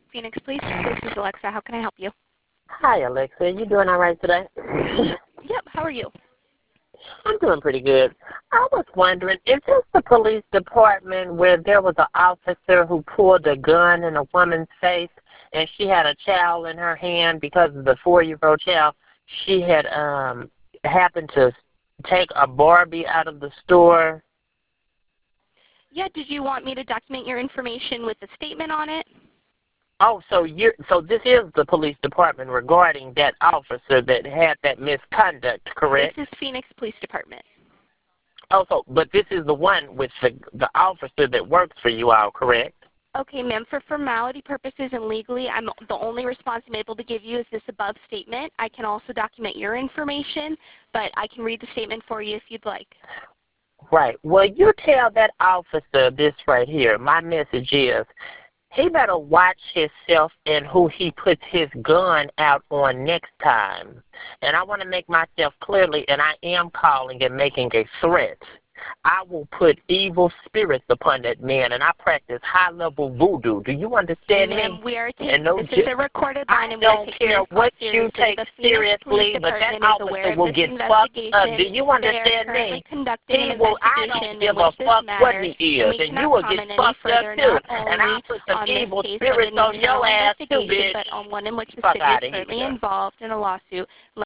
Phoenix Police, this is Alexa. How can I help you? Hi, Alexa. You doing all right today? Yep, how are you? I'm doing pretty good. I was wondering, is this the police department where there was an officer who pulled a gun in a woman's face and she had a child in her hand because of the 4-year-old child? She had happened to take a Barbie out of the store. Yeah, did you want me to document your information with a statement on it? Oh, so this is the police department regarding that officer that had that misconduct, correct? This is Phoenix Police Department. Oh, but this is the one with the officer that works for you all, correct? Okay, ma'am, for formality purposes and legally, the only response I'm able to give you is this above statement. I can also document your information, but I can read the statement for you if you'd like. Right. Well, you tell that officer this right here. My message is, he better watch himself and who he puts his gun out on next time. And I want to make myself clearly, and I am calling and making a threat. I will put evil spirits upon that man, and I practice high-level voodoo. Do you understand me? Ma'am, we are taking, this is a recorded line, and we I are don't taking care this call what seriously. you take The Phoenix Police seriously, but that Department is aware officer of will this get fucked up. Do investigation. you They are understand currently me? conducting an I investigation don't in give a which this fuck what matter, he and is, we and you cannot will get comment any fucked up further, too. not And only I'll put some on this evil case, but spirits an on your internal ass too, investigation, bitch. but on one in which the Fuck city is out of currently here. involved in a lawsuit.